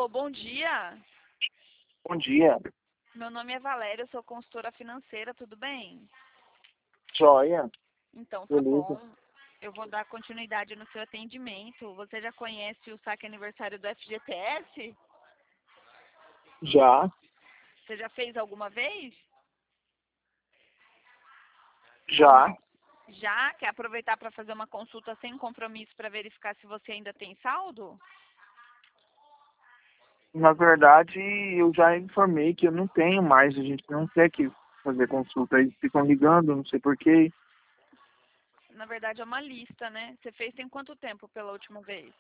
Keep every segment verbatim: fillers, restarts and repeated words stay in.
Alô, bom dia. Bom dia. Meu nome é Valéria, eu sou consultora financeira, tudo bem? Joia. Então, tá Beleza. bom. Eu vou dar continuidade no seu atendimento. Você já conhece o saque aniversário do F G T S? Já, Você já fez alguma vez? já. Já? Quer aproveitar para fazer uma consulta sem compromisso para verificar se você ainda tem saldo? Na verdade, eu já informei que eu não tenho mais, a gente não quer que fazer consulta. Eles ficam ligando, não sei porquê. Na verdade, é uma lista, né? Você fez tem quanto tempo pela última vez?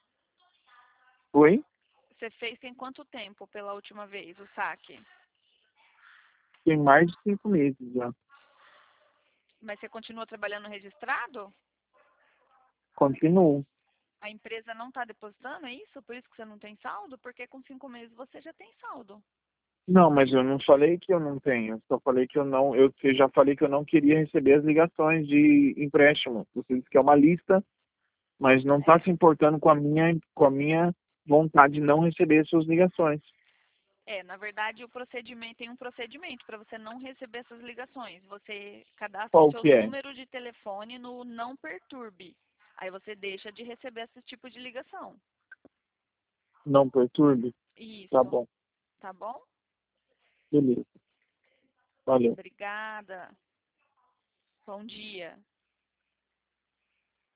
Oi? Você fez tem quanto tempo pela última vez o saque? Tem mais de cinco meses já. Mas você continua trabalhando registrado? Continuo. A empresa não está depositando, é isso? Por isso que você não tem saldo? Porque com cinco meses você já tem saldo. Não, mas eu não falei que eu não tenho. Eu só falei que eu não. Eu eu já falei que eu não queria receber as ligações de empréstimo. Você disse que é uma lista, mas não está se importando com a minha, com a minha vontade de não receber suas ligações. É, na verdade, o procedimento tem um procedimento para você não receber essas ligações. Você cadastra o Qual seu que é? número de telefone no não perturbe. Aí você deixa de receber esse tipo de ligação. Não perturbe? Tá Isso, bom. tá bom? Beleza. Valeu. Obrigada. Bom dia.